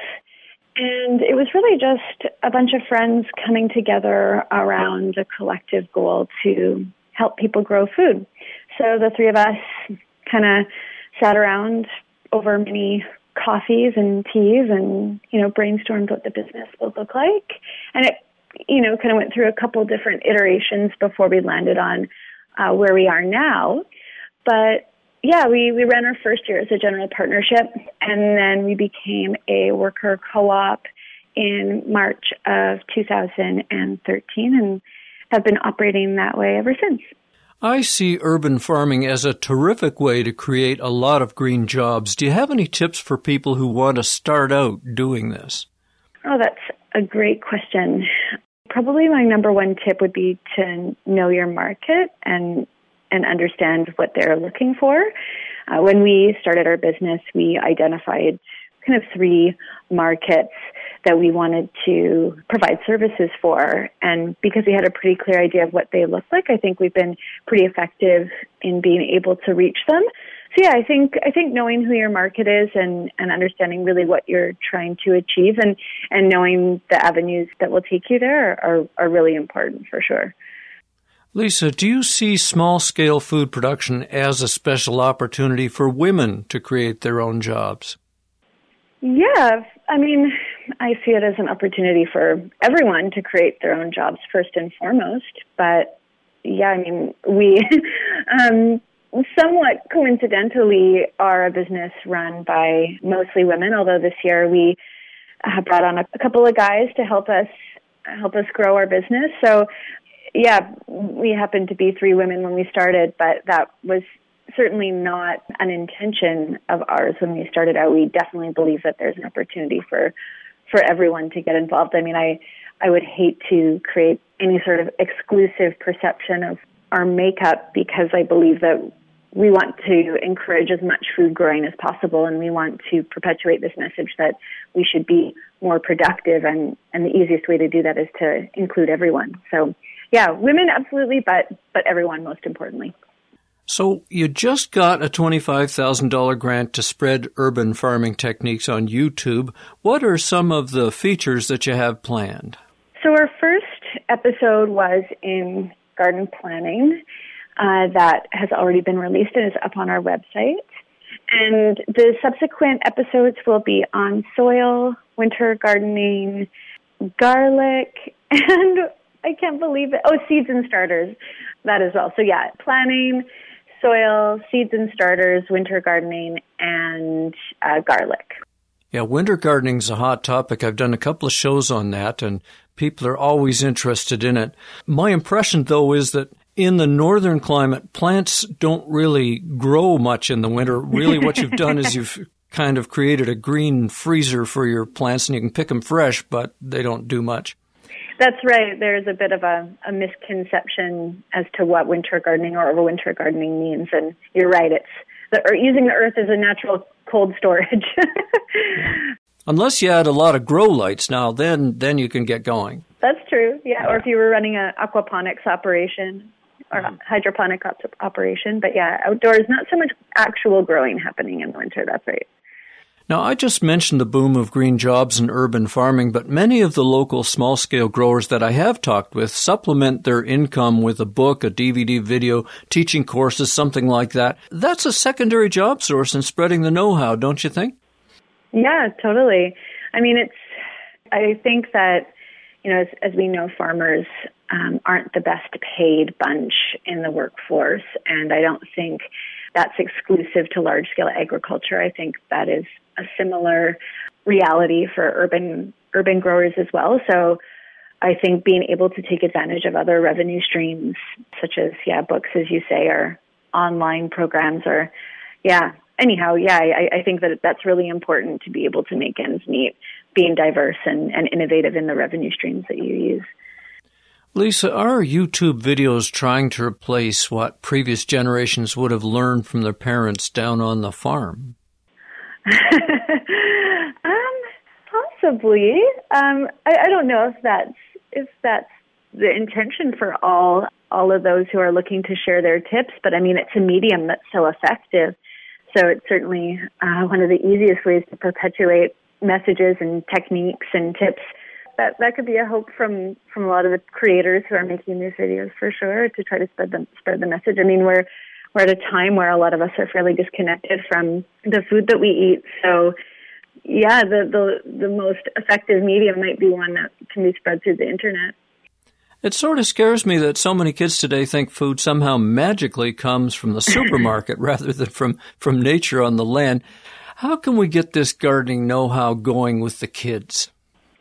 And it was really just a bunch of friends coming together around a collective goal to help people grow food. So the three of us kind of sat around over many coffees and teas and, you know, brainstormed what the business would look like. And it, you know, kind of went through a couple different iterations before we landed on uh, where we are now. But Yeah, we, we ran our first year as a general partnership, and then we became a worker co-op in March of two thousand thirteen and have been operating that way ever since. I see urban farming as a terrific way to create a lot of green jobs. Do you have any tips for people who want to start out doing this? Oh, that's a great question. Probably my number one tip would be to know your market and and understand what they're looking for. Uh, when we started our business, we identified kind of three markets that we wanted to provide services for. And because we had a pretty clear idea of what they looked like, I think we've been pretty effective in being able to reach them. So yeah, I think I think knowing who your market is and, and understanding really what you're trying to achieve and, and knowing the avenues that will take you there are, are really important for sure. Lisa, do you see small-scale food production as a special opportunity for women to create their own jobs? Yeah, I mean, I see it as an opportunity for everyone to create their own jobs first and foremost. But yeah, I mean, we um, somewhat coincidentally are a business run by mostly women, although this year we have brought on a, a couple of guys to help us help us grow our business. So yeah, we happened to be three women when we started, but that was certainly not an intention of ours when we started out. We definitely believe that there's an opportunity for for everyone to get involved. I mean, I, I would hate to create any sort of exclusive perception of our makeup because I believe that we want to encourage as much food growing as possible, and we want to perpetuate this message that we should be more productive, and, and the easiest way to do that is to include everyone. So yeah, women, absolutely, but but everyone, most importantly. So you just got a twenty-five thousand dollars grant to spread urban farming techniques on YouTube. What are some of the features that you have planned? So our first episode was in garden planning. Uh, that has already been released and is up on our website. And the subsequent episodes will be on soil, winter gardening, garlic, and I can't believe it. Oh, seeds and starters, that as well. So yeah, planning, soil, seeds and starters, winter gardening, and uh, garlic. Yeah, winter gardening is a hot topic. I've done a couple of shows on that, and people are always interested in it. My impression, though, is that in the northern climate, plants don't really grow much in the winter. Really what you've done is you've kind of created a green freezer for your plants, and you can pick them fresh, but they don't do much. That's right. There's a bit of a, a misconception as to what winter gardening or overwinter gardening means, and you're right. It's the, or using the earth as a natural cold storage. Unless you add a lot of grow lights now, then then you can get going. That's true, yeah. Or if you were running an aquaponics operation or mm-hmm. hydroponic op- operation. But yeah, outdoors, not so much actual growing happening in winter, that's right. Now, I just mentioned the boom of green jobs in urban farming, but many of the local small-scale growers that I have talked with supplement their income with a book, a D V D video, teaching courses, something like that. That's a secondary job source in spreading the know-how, don't you think? Yeah, totally. I mean, it's, I think that, you know, as, as we know, farmers um, aren't the best paid bunch in the workforce, and I don't think that's exclusive to large-scale agriculture. I think that is a similar reality for urban urban growers as well. So I think being able to take advantage of other revenue streams, such as, yeah, books, as you say, or online programs, or, yeah, anyhow, yeah, I, I think that that's really important to be able to make ends meet, being diverse and, and innovative in the revenue streams that you use. Lisa, are YouTube videos trying to replace what previous generations would have learned from their parents down on the farm? um, possibly. Um, I, I don't know if that's if that's the intention for all all of those who are looking to share their tips, but I mean, it's a medium that's so effective. So it's certainly uh, one of the easiest ways to perpetuate messages and techniques and tips. That that could be a hope from, from a lot of the creators who are making these videos, for sure, to try to spread the spread the message. I mean, we're we're at a time where a lot of us are fairly disconnected from the food that we eat. So, yeah, the the the most effective medium might be one that can be spread through the internet. It sort of scares me that so many kids today think food somehow magically comes from the supermarket rather than from, from nature on the land. How can we get this gardening know-how going with the kids?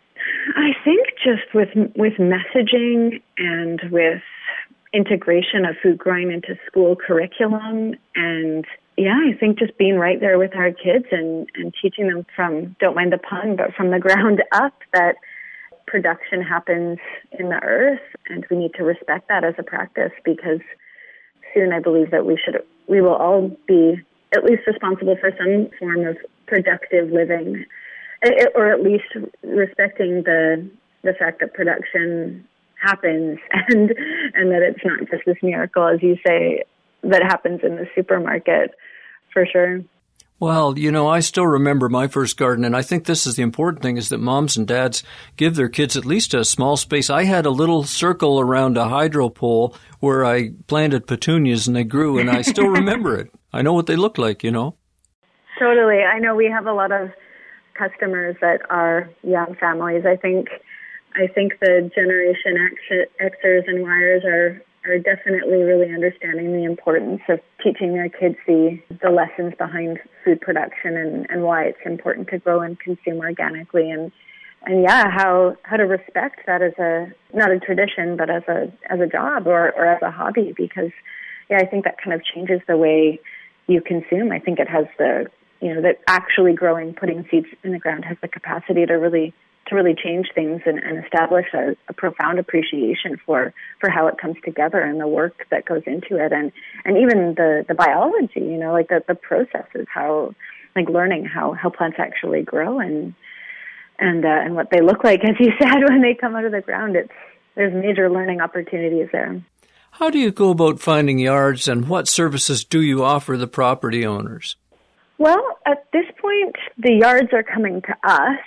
I think just with with messaging and with integration of food growing into school curriculum, and yeah, I think just being right there with our kids and, and teaching them from, don't mind the pun, but from the ground up, that production happens in the earth, and we need to respect that as a practice, because soon I believe that we should we will all be at least responsible for some form of productive living, or at least respecting the the fact that production happens, and and that it's not just this miracle, as you say, that happens in the supermarket, for sure. Well, you know, I still remember my first garden, and I think this is the important thing, is that moms and dads give their kids at least a small space. I had a little circle around a hydro pole where I planted petunias, and they grew, and I still remember it. I know what they look like, you know. Totally. I know we have a lot of customers that are young families. I think I think the Generation X, Xers and Yers are are definitely really understanding the importance of teaching their kids the, the lessons behind food production and, and why it's important to grow and consume organically, and and yeah, how how to respect that as a not a tradition, but as a as a job or, or as a hobby, because yeah, I think that kind of changes the way you consume. I think it has the you know that actually growing, putting seeds in the ground has the capacity to really to really change things and, and establish a, a profound appreciation for, for how it comes together and the work that goes into it, and, and even the, the biology, you know, like the, the processes, how, like learning how, how plants actually grow and and uh, and what they look like, as you said, when they come out of the ground. It's there's major learning opportunities there. How do you go about finding yards, and what services do you offer the property owners? Well, at this point, the yards are coming to us.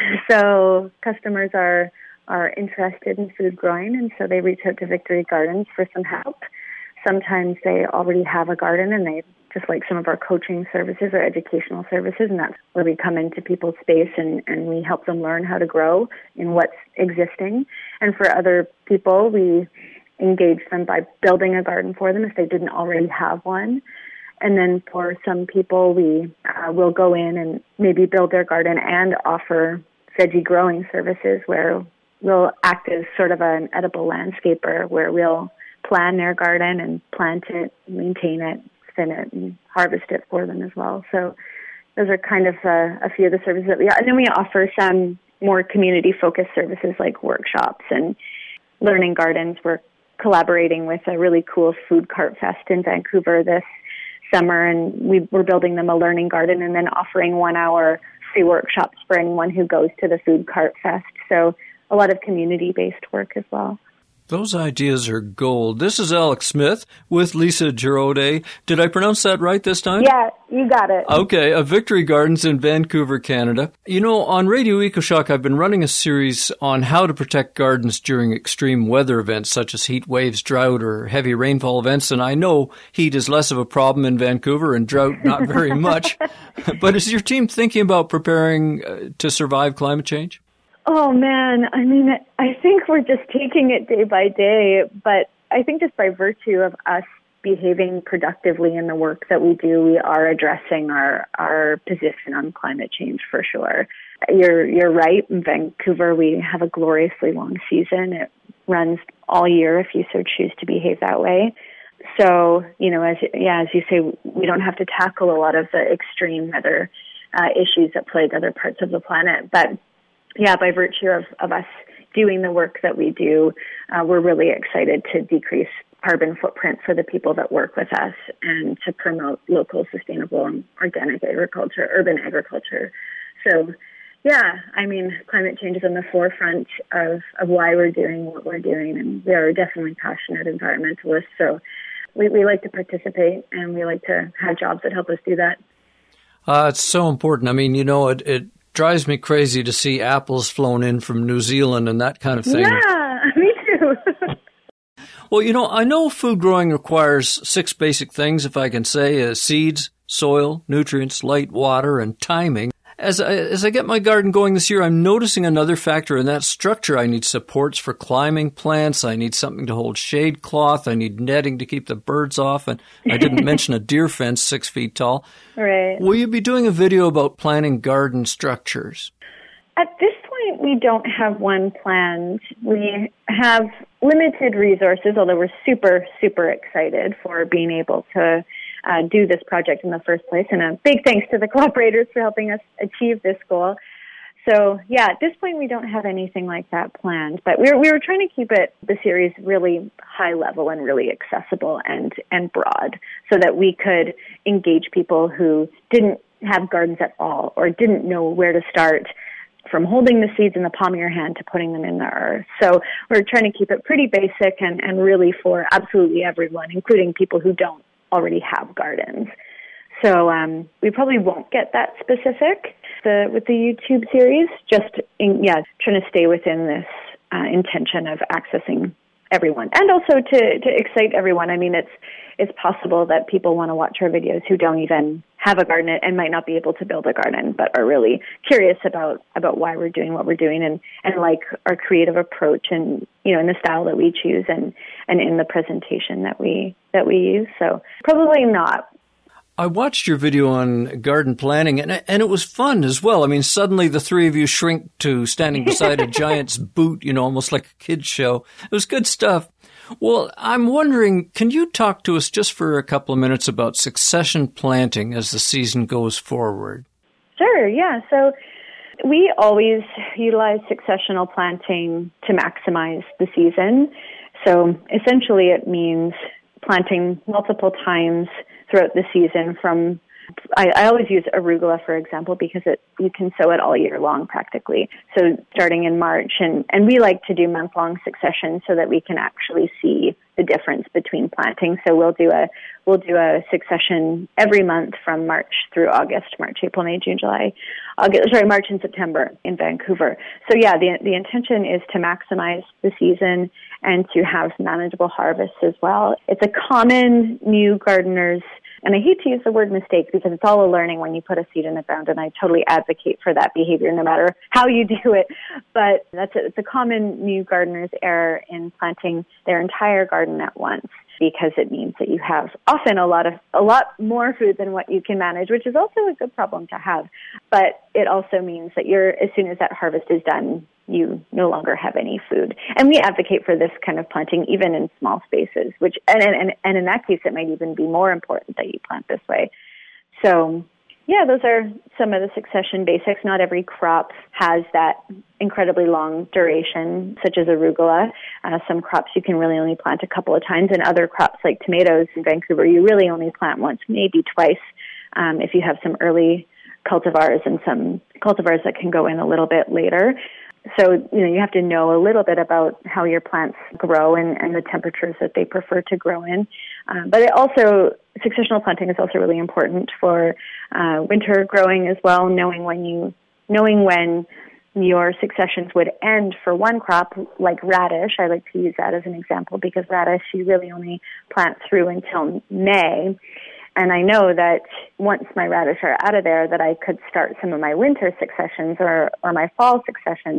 So customers are are interested in food growing, and so they reach out to Victory Gardens for some help. Sometimes they already have a garden, and they just like some of our coaching services or educational services, and that's where we come into people's space and, and we help them learn how to grow in what's existing. And for other people, we engage them by building a garden for them if they didn't already have one. And then for some people, we uh, will go in and maybe build their garden and offer veggie growing services, where we'll act as sort of an edible landscaper, where we'll plan their garden and plant it, maintain it, thin it, and harvest it for them as well. So those are kind of uh, a few of the services that we offer. And then we offer some more community-focused services like workshops and learning gardens. We're collaborating with a really cool food cart fest in Vancouver this summer, and we, we're building them a learning garden and then offering one-hour free workshops for anyone who goes to the food cart fest. So a lot of community-based work as well. Those ideas are gold. This is Alex Smith with Lisa Giraudet. Did I pronounce that right this time? Yeah, you got it. Okay, of Victory Gardens in Vancouver, Canada. You know, on Radio EcoShock, I've been running a series on how to protect gardens during extreme weather events such as heat waves, drought, or heavy rainfall events. And I know heat is less of a problem in Vancouver and drought not very much. But is your team thinking about preparing uh, to survive climate change? Oh, man. I mean, I think we're just taking it day by day, but I think just by virtue of us behaving productively in the work that we do, we are addressing our, our position on climate change for sure. You're you're right. In Vancouver, we have a gloriously long season. It runs all year if you so choose to behave that way. So, you know, as yeah, as you say, we don't have to tackle a lot of the extreme weather uh, issues that plague other parts of the planet. But yeah, by virtue of, of us doing the work that we do, uh, we're really excited to decrease carbon footprint for the people that work with us and to promote local, sustainable, and organic agriculture, urban agriculture. So, yeah, I mean, climate change is on the forefront of, of why we're doing what we're doing, and we are definitely passionate environmentalists. So we, we like to participate, and we like to have jobs that help us do that. Uh, it's so important. I mean, you know, it, it drives me crazy to see apples flown in from New Zealand and that kind of thing. Yeah, me too. Well, you know, I know food growing requires six basic things, if I can say, uh, seeds, soil, nutrients, light, water, and timing. As I, as I get my garden going this year, I'm noticing another factor in that structure. I need supports for climbing plants. I need something to hold shade cloth. I need netting to keep the birds off. And I didn't mention a deer fence six feet tall. Right. Will you be doing a video about planning garden structures? At this point, we don't have one planned. We have limited resources, although we're super, super excited for being able to Uh, do this project in the first place. And a big thanks to the collaborators for helping us achieve this goal. So, yeah, at this point, we don't have anything like that planned. But we were, we were trying to keep it, the series, really high level and really accessible and, and broad so that we could engage people who didn't have gardens at all or didn't know where to start, from holding the seeds in the palm of your hand to putting them in the earth. So we're trying to keep it pretty basic and, and really for absolutely everyone, including people who don't already have gardens. So um, we probably won't get that specific the, with the YouTube series, just, in, yeah, trying to stay within this uh, intention of accessing everyone. And also to, to excite everyone. I mean, it's it's possible that people want to watch our videos who don't even have a garden and might not be able to build a garden, but are really curious about, about why we're doing what we're doing and, and like our creative approach and, you know, in the style that we choose and, and in the presentation that we that we use. So probably not. I watched your video on garden planning, and and it was fun as well. I mean, suddenly the three of you shrink to standing beside a giant's boot, you know, almost like a kid's show. It was good stuff. Well, I'm wondering, can you talk to us just for a couple of minutes about succession planting as the season goes forward? Sure, yeah. So we always utilize successional planting to maximize the season. So essentially it means planting multiple times throughout the season from, I, I always use arugula, for example, because it you can sow it all year long practically. So starting in March, and, and we like to do month-long succession so that we can actually see the difference between planting. So we'll do a we'll do a succession every month from March through August, March, April, May, June, July, August, sorry, March and September in Vancouver. So yeah, the the intention is to maximize the season and to have manageable harvests as well. It's a common new gardener's, and I hate to use the word mistake because it's all a learning when you put a seed in the ground, and I totally advocate for that behavior no matter how you do it. But that's a, it's a common new gardener's error in planting their entire garden at once, because it means that you have often a lot of a lot more food than what you can manage, which is also a good problem to have. But it also means that you're as soon as that harvest is done, you no longer have any food. And we advocate for this kind of planting even in small spaces, which and and, and in that case, it might even be more important that you plant this way. So, yeah, those are some of the succession basics. Not every crop has that incredibly long duration, such as arugula. Uh, some crops you can really only plant a couple of times, and other crops like tomatoes in Vancouver, you really only plant once, maybe twice, um, if you have some early cultivars and some cultivars that can go in a little bit later. So, you know, you have to know a little bit about how your plants grow and, and the temperatures that they prefer to grow in. Um, but it also, successional planting is also really important for uh, winter growing as well, knowing when you, knowing when your successions would end for one crop, like radish. I like to use that as an example because radish you really only plant through until May. And I know that once my radish are out of there, that I could start some of my winter successions or, or my fall successions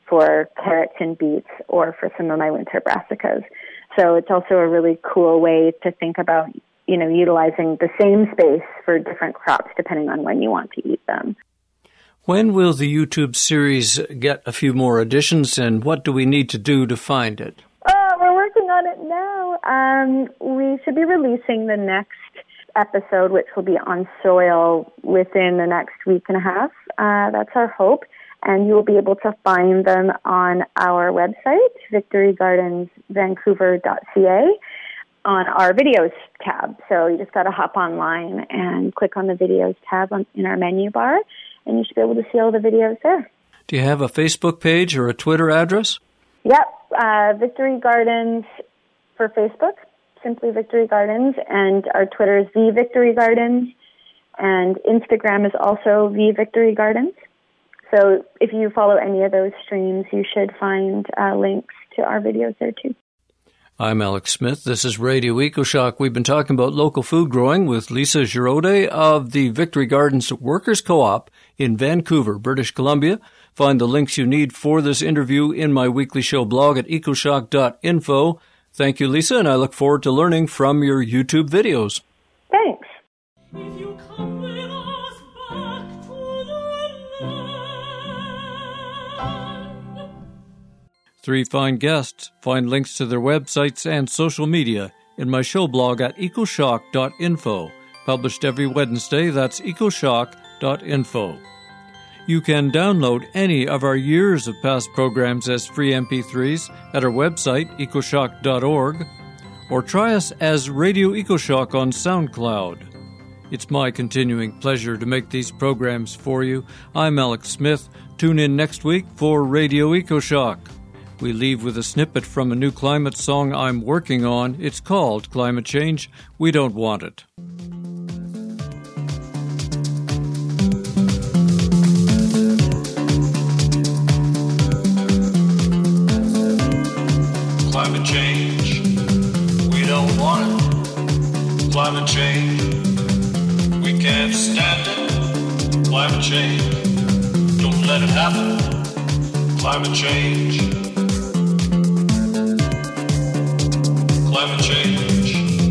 for carrots and beets or for some of my winter brassicas. So it's also a really cool way to think about, you know, utilizing the same space for different crops depending on when you want to eat them. When will the YouTube series get a few more editions, and what do we need to do to find it? Oh, we're working on it now. Um, we should be releasing the next episode, which will be on soil, within the next week and a half. Uh, that's our hope. And you will be able to find them on our website, victory gardens vancouver dot c a, on our videos tab. So you just got to hop online and click on the videos tab on, in our menu bar, and you should be able to see all the videos there. Do you have a Facebook page or a Twitter address? Yep, uh, Victory Gardens for Facebook, simply Victory Gardens, and our Twitter is The Victory Gardens, and Instagram is also The Victory Gardens. So if you follow any of those streams, you should find uh, links to our videos there too. I'm Alex Smith. This is Radio EcoShock. We've been talking about local food growing with Lisa Giraudet of the Victory Gardens Workers Co-op in Vancouver, British Columbia. Find the links you need for this interview in my weekly show blog at ecoshock dot info. Thank you, Lisa, and I look forward to learning from your YouTube videos. Thanks. If you come with us back to the land. Three fine guests. Find links to their websites and social media in my show blog at ecoshock dot info. Published every Wednesday, that's ecoshock dot info. You can download any of our years of past programs as free M P threes at our website, ecoshock dot org, or try us as Radio EcoShock on SoundCloud. It's my continuing pleasure to make these programs for you. I'm Alex Smith. Tune in next week for Radio EcoShock. We leave with a snippet from a new climate song I'm working on. It's called Climate Change. We Don't Want It. Climate change, we don't want it. Climate change, we can't stand it. Climate change, don't let it happen. Climate change, climate change,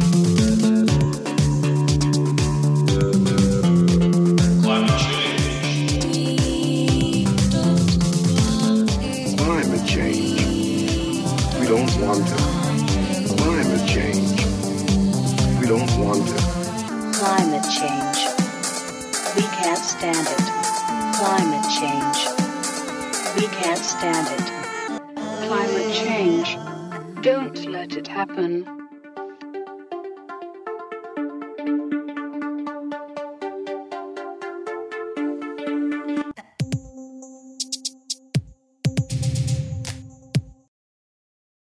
climate change, Climate change. We don't want it. Climate change. We don't want it. Climate change. We can't stand it. Climate change. We can't stand it. Climate change. Don't let it happen.